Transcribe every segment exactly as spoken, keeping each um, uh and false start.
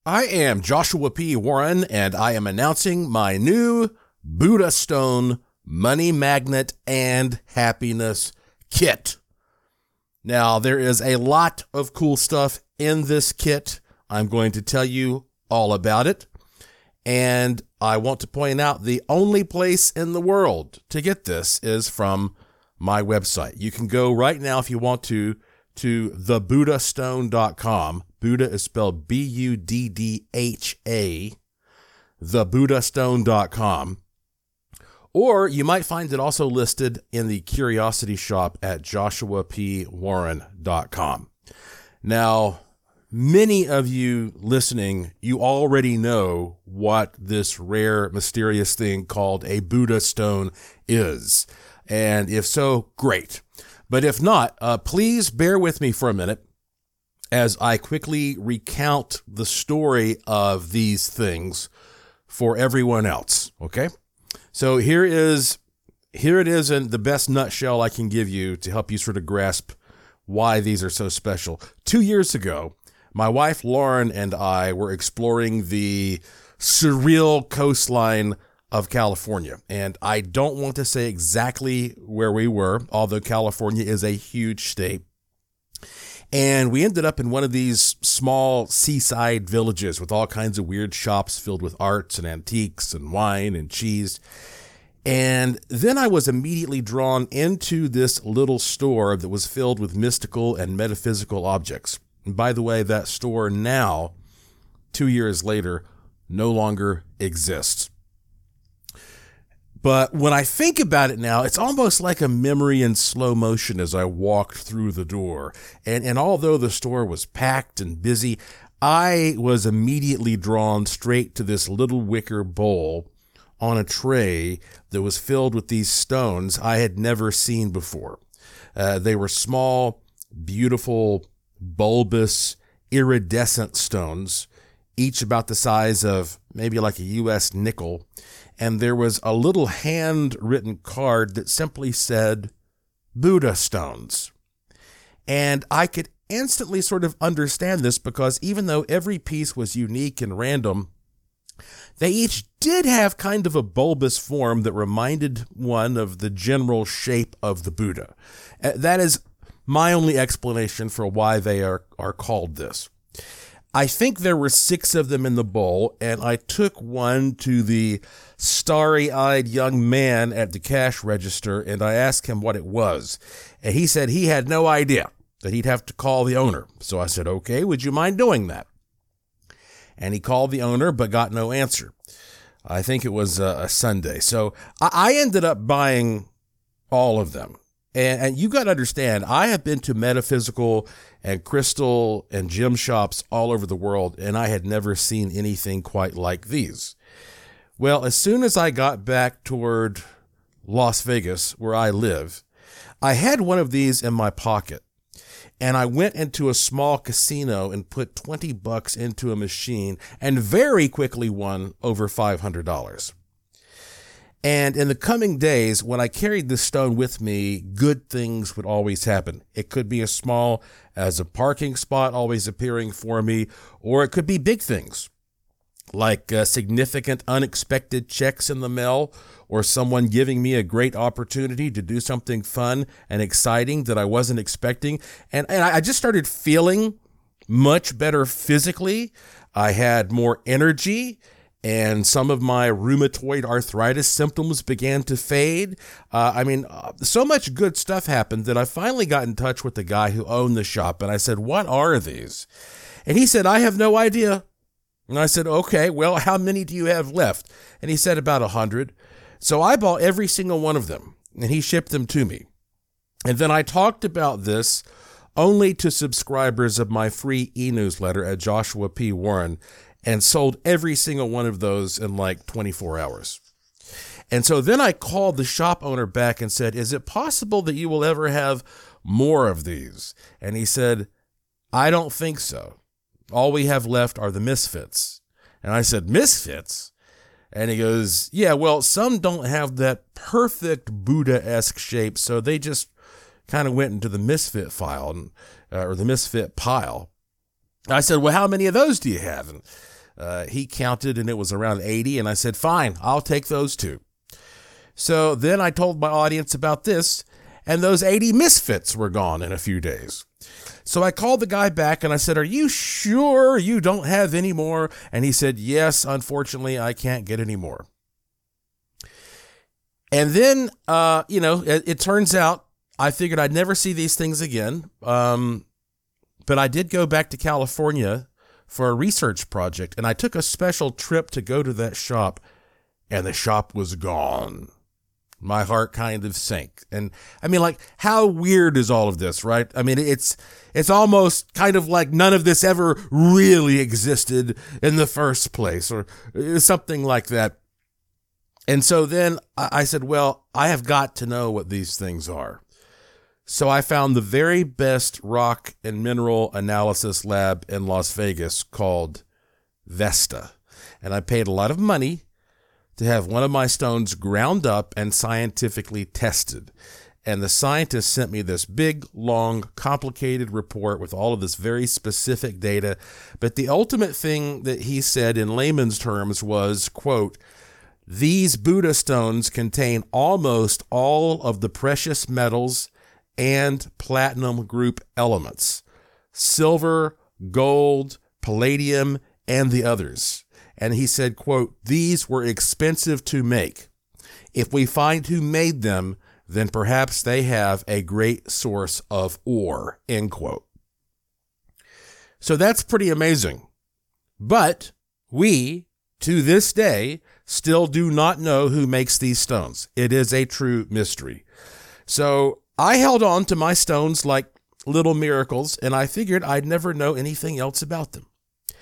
I am Joshua P. Warren, and I am announcing my new Buddha Stone Money Magnet and Happiness Kit. Now, there is a lot of cool stuff in this kit. I'm going to tell you all about it. And I want to point out the only place in the world to get this is from my website. You can go right now if you want to, to the buddha stone dot com. Buddha is spelled B U D D H A, the buddha stone dot com. Or you might find it also listed in the Curiosity Shop at joshua p warren dot com. Now, many of you listening, you already know what this rare, mysterious thing called a Buddha stone is. And if so, great. But if not, uh, please bear with me for a minute as I quickly recount the story of these things for everyone else, okay? So here is, here it is in the best nutshell I can give you to help you sort of grasp why these are so special. Two years ago, my wife Lauren and I were exploring the surreal coastline of California. And I don't want to say exactly where we were, although California is a huge state. And we ended up in one of these small seaside villages with all kinds of weird shops filled with arts and antiques and wine and cheese. And then I was immediately drawn into this little store that was filled with mystical and metaphysical objects. And by the way, that store now, two years later, no longer exists. But when I think about it now, it's almost like a memory in slow motion as I walked through the door. And, and although the store was packed and busy, I was immediately drawn straight to this little wicker bowl on a tray that was filled with these stones I had never seen before. Uh, they were small, beautiful, bulbous, iridescent stones, each about the size of maybe like a U S nickel. And there was a little handwritten card that simply said, Buddha stones. And I could instantly sort of understand this because even though every piece was unique and random, they each did have kind of a bulbous form that reminded one of the general shape of the Buddha. That is my only explanation for why they are, are called this. I think there were six of them in the bowl, and I took one to the starry-eyed young man at the cash register, and I asked him what it was. And he said he had no idea, that he'd have to call the owner. So I said, okay, would you mind doing that? And he called the owner, but got no answer. I think it was a, a Sunday. So I, I ended up buying all of them. And, and you got to understand, I have been to metaphysical and crystal and gem shops all over the world, and I had never seen anything quite like these. Well, as soon as I got back toward Las Vegas, where I live, I had one of these in my pocket, and I went into a small casino and put twenty bucks into a machine and very quickly won over five hundred dollars. And in the coming days, when I carried this stone with me, good things would always happen. It could be as small as a parking spot always appearing for me, or it could be big things, like uh, significant unexpected checks in the mail, or someone giving me a great opportunity to do something fun and exciting that I wasn't expecting. And, and I just started feeling much better physically. I had more energy, and some of my rheumatoid arthritis symptoms began to fade. Uh, I mean, uh, so much good stuff happened that I finally got in touch with the guy who owned the shop, and I said, what are these? And he said, I have no idea. And I said, okay, well, how many do you have left? And he said about a hundred. So I bought every single one of them, and he shipped them to me. And then I talked about this only to subscribers of my free e-newsletter at Joshua P. Warren, and sold every single one of those in like twenty-four hours. And so then I called the shop owner back and said, is it possible that you will ever have more of these? And he said, I don't think so. All we have left are the misfits. And I said, misfits? And he goes, yeah, well, some don't have that perfect Buddha-esque shape, so they just kind of went into the misfit file, uh, or the misfit pile. I said, well, how many of those do you have? And Uh, he counted and it was around eighty, and I said, fine, I'll take those two. So then I told my audience about this, and those eighty misfits were gone in a few days. So I called the guy back and I said, are you sure you don't have any more? And he said, yes, unfortunately, I can't get any more. And then, uh, you know, it, it turns out I figured I'd never see these things again. Um, but I did go back to California for a research project, and I took a special trip to go to that shop, and the shop was gone. My heart kind of sank. And I mean, like, how weird is all of this, right? I mean, it's, it's almost kind of like none of this ever really existed in the first place, or something like that. And so then I said, well, I have got to know what these things are. So I found the very best rock and mineral analysis lab in Las Vegas called Vesta. And I paid a lot of money to have one of my stones ground up and scientifically tested. And the scientist sent me this big, long, complicated report with all of this very specific data. But the ultimate thing that he said in layman's terms was, quote, these Buddha stones contain almost all of the precious metals and platinum group elements, silver, gold, palladium, and the others. And he said, quote, these were expensive to make. If we find who made them, then perhaps they have a great source of ore, end quote. So that's pretty amazing. But we, to this day, still do not know who makes these stones. It is a true mystery. So I held on to my stones like little miracles, and I figured I'd never know anything else about them.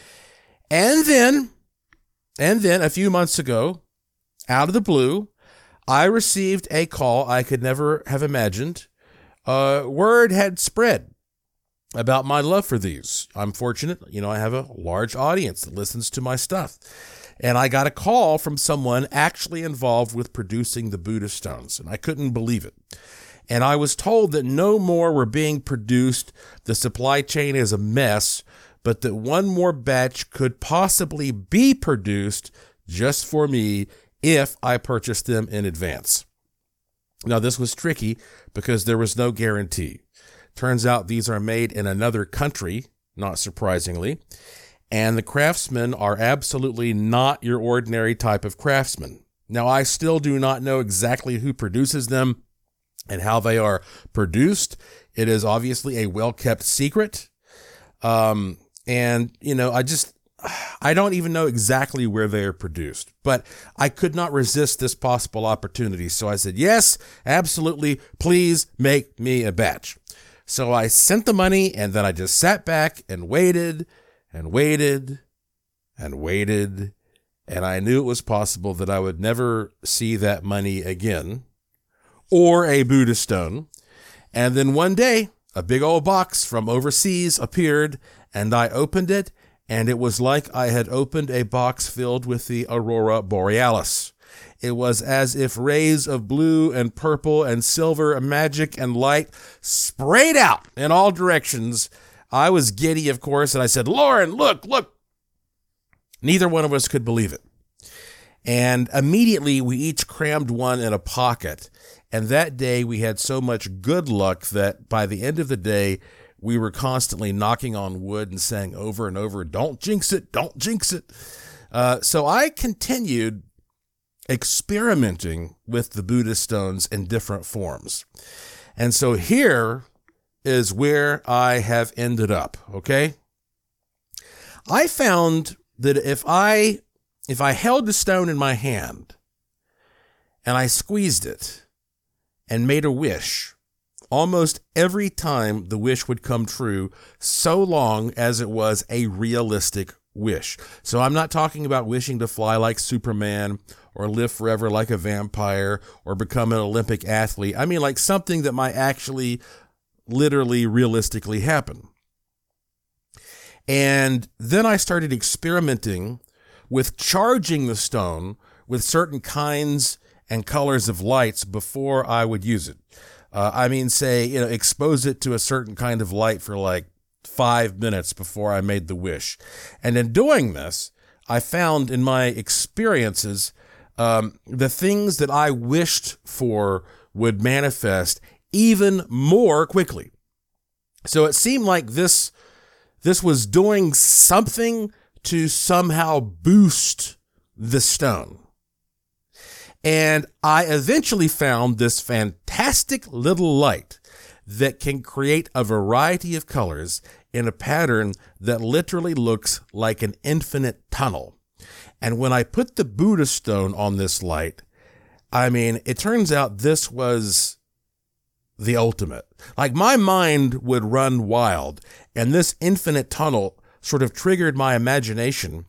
And then, and then a few months ago, out of the blue, I received a call I could never have imagined. Uh, word had spread about my love for these. I'm fortunate, you know, I have a large audience that listens to my stuff. And I got a call from someone actually involved with producing the Buddha stones, and I couldn't believe it. And I was told that no more were being produced, the supply chain is a mess, but that one more batch could possibly be produced just for me if I purchased them in advance. Now, this was tricky because there was no guarantee. Turns out these are made in another country, not surprisingly, and the craftsmen are absolutely not your ordinary type of craftsman. Now, I still do not know exactly who produces them and how they are produced. It is obviously a well-kept secret. Um, and, you know, I just, I don't even know exactly where they are produced, but I could not resist this possible opportunity. So I said, yes, absolutely. Please make me a batch. So I sent the money, and then I just sat back and waited and waited and waited. And I knew it was possible that I would never see that money again or a Buddha stone. And then one day, a big old box from overseas appeared, and I opened it, and it was like I had opened a box filled with the Aurora Borealis. It was as if rays of blue and purple and silver, magic and light sprayed out in all directions. I was giddy, of course, and I said, Lauren, look, look. Neither one of us could believe it. And immediately we each crammed one in a pocket. And that day we had so much good luck that by the end of the day, we were constantly knocking on wood and saying over and over, don't jinx it, don't jinx it. Uh, so I continued experimenting with the Buddha stones in different forms. And so here is where I have ended up, okay? I found that if I if I held the stone in my hand and I squeezed it and made a wish, almost every time the wish would come true, so long as it was a realistic wish. So I'm not talking about wishing to fly like Superman or live forever like a vampire or become an Olympic athlete. I mean, like something that might actually literally realistically happen. And then I started experimenting with charging the stone with certain kinds and colors of lights before I would use it. Uh, I mean, say, you know, expose it to a certain kind of light for like five minutes before I made the wish. And in doing this, I found in my experiences, um, the things that I wished for would manifest even more quickly. So it seemed like this, this was doing something to somehow boost the stone. And I eventually found this fantastic little light that can create a variety of colors in a pattern that literally looks like an infinite tunnel. And when I put the Buddha stone on this light, I mean, it turns out this was the ultimate. Like, my mind would run wild, and this infinite tunnel sort of triggered my imagination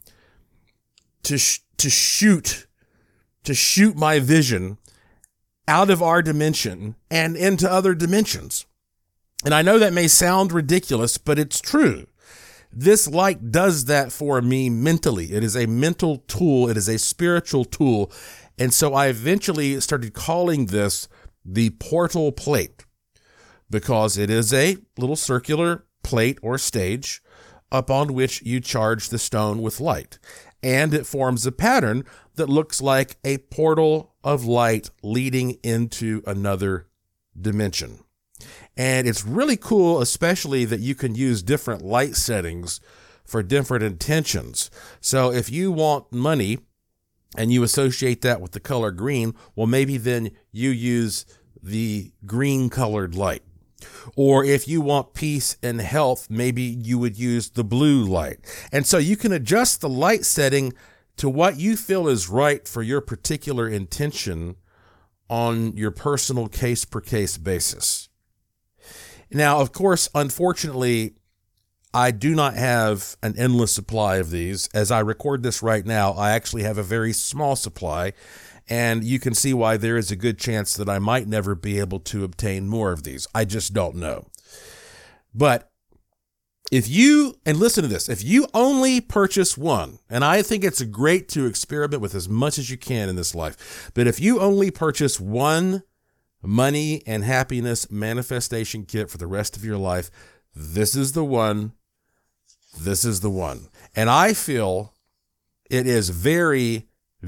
to sh- to shoot to shoot my vision out of our dimension and into other dimensions. And I know that may sound ridiculous, but it's true. This light does that for me mentally. It is a mental tool. It is a spiritual tool. And so I eventually started calling this the portal plate, because it is a little circular plate or stage upon which you charge the stone with light. And it forms a pattern that looks like a portal of light leading into another dimension. And it's really cool, especially that you can use different light settings for different intentions. So if you want money and you associate that with the color green, well, maybe then you use the green colored light. Or if you want peace and health, maybe you would use the blue light. And so you can adjust the light setting to what you feel is right for your particular intention on your personal case-per-case basis. Now, of course, unfortunately, I do not have an endless supply of these. As I record this right now, I actually have a very small supply, and you can see why there is a good chance that I might never be able to obtain more of these. I just don't know. But if you, and listen to this, if you only purchase one, and I think it's great to experiment with as much as you can in this life, but if you only purchase one money and happiness manifestation kit for the rest of your life, this is the one. This is the one. And I feel it is very,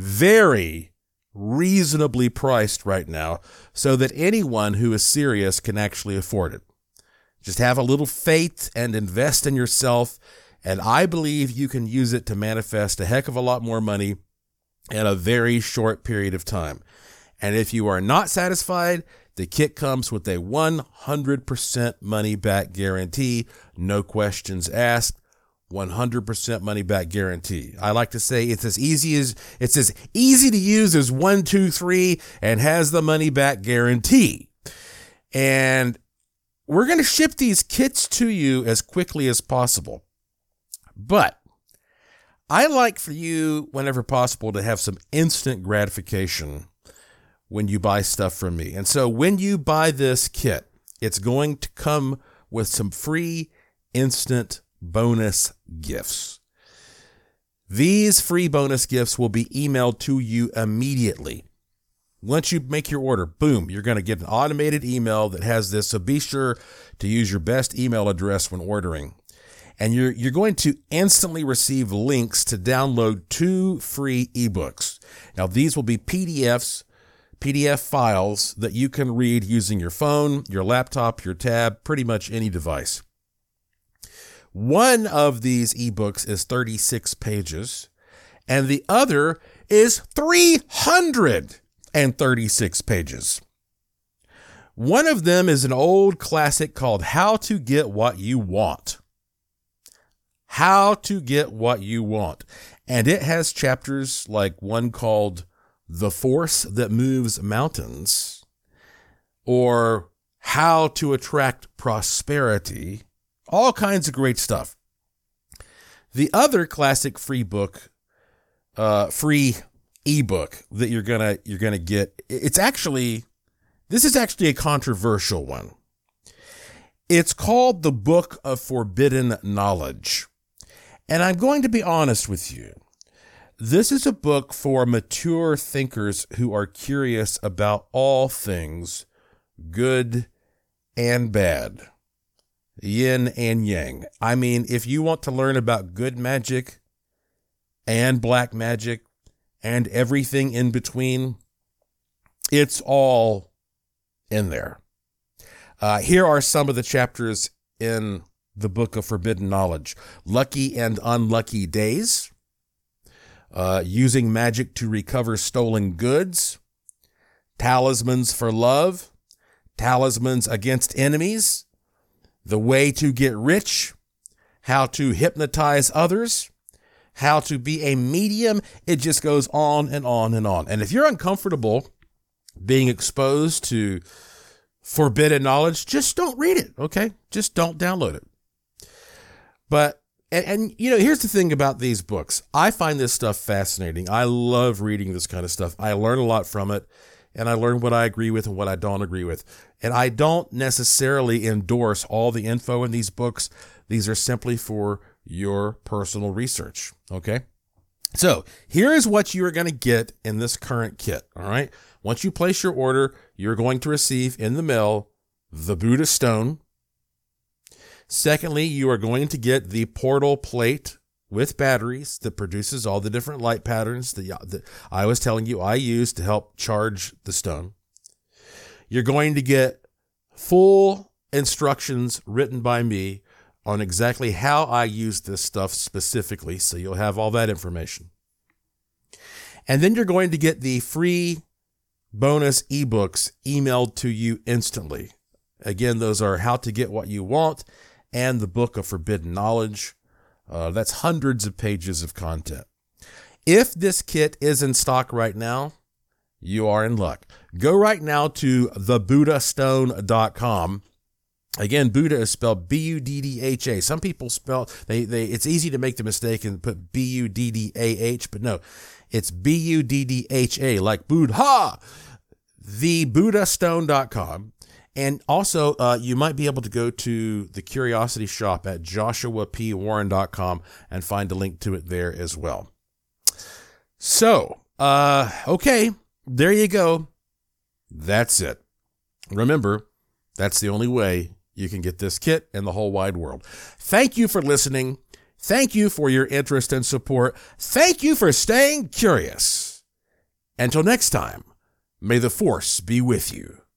very reasonably priced right now so that anyone who is serious can actually afford it. Just have a little faith and invest in yourself, and I believe you can use it to manifest a heck of a lot more money in a very short period of time. And if you are not satisfied, the kit comes with a one hundred percent money back guarantee, no questions asked. one hundred percent money back guarantee. I like to say it's as easy as it's as easy to use as one, two, three, and has the money back guarantee. And we're going to ship these kits to you as quickly as possible. But I like for you, whenever possible, to have some instant gratification when you buy stuff from me. And so when you buy this kit, it's going to come with some free instant bonus gifts. These free bonus gifts will be emailed to you immediately. Once you make your order, boom, you're going to get an automated email that has this. So be sure to use your best email address when ordering. And you're, you're going to instantly receive links to download two free ebooks. Now, these will be P D Fs, P D F files that you can read using your phone, your laptop, your tab, pretty much any device. One of these ebooks is thirty-six pages, and the other is three hundred thirty-six pages. One of them is an old classic called How to Get What You Want. How to Get What You Want. And it has chapters like one called The Force That Moves Mountains, or How to Attract Prosperity. All kinds of great stuff. The other classic free book, uh, free ebook that you're gonna you're gonna get, it's actually this is actually a controversial one. It's called The Book of Forbidden Knowledge. And I'm going to be honest with you. This is a book for mature thinkers who are curious about all things good and bad. Yin and yang. I mean, if you want to learn about good magic and black magic and everything in between. It's all in there. Uh, here are some of the chapters in the Book of Forbidden Knowledge. Lucky and Unlucky Days. Uh, using magic to recover stolen goods. Talismans for love. Talismans against enemies. The way to get rich. How to hypnotize others. How to be a medium. It just goes on and on and on. And if you're uncomfortable being exposed to forbidden knowledge, just don't read it, okay? Just don't download it. But, and, and you know, here's the thing about these books. I find this stuff fascinating. I love reading this kind of stuff. I learn a lot from it, and I learn what I agree with and what I don't agree with. And I don't necessarily endorse all the info in these books. These are simply for your personal research, okay? So here is what you are going to get in this current kit, all right? Once you place your order, you're going to receive in the mail the Buddha Stone. Secondly, you are going to get the portal plate with batteries that produces all the different light patterns that, that I was telling you I use to help charge the stone. You're going to get full instructions written by me on exactly how I use this stuff specifically, so you'll have all that information. And then you're going to get the free bonus ebooks emailed to you instantly. Again, those are How to Get What You Want and the Book of Forbidden Knowledge. Uh, that's hundreds of pages of content. If this kit is in stock right now, you are in luck. Go right now to the buddha stone dot com. Again, Buddha is spelled B U D D H A. Some people spell, they, they, it's easy to make the mistake and put B U D D A H, but no, it's B U D D H A, like Buddha, the buddha stone dot com. And also, uh, you might be able to go to the Curiosity Shop at joshua p warren dot com and find a link to it there as well. So, uh, okay, there you go. That's it. Remember, that's the only way you can get this kit in the whole wide world. Thank you for listening. Thank you for your interest and support. Thank you for staying curious. Until next time, may the Force be with you.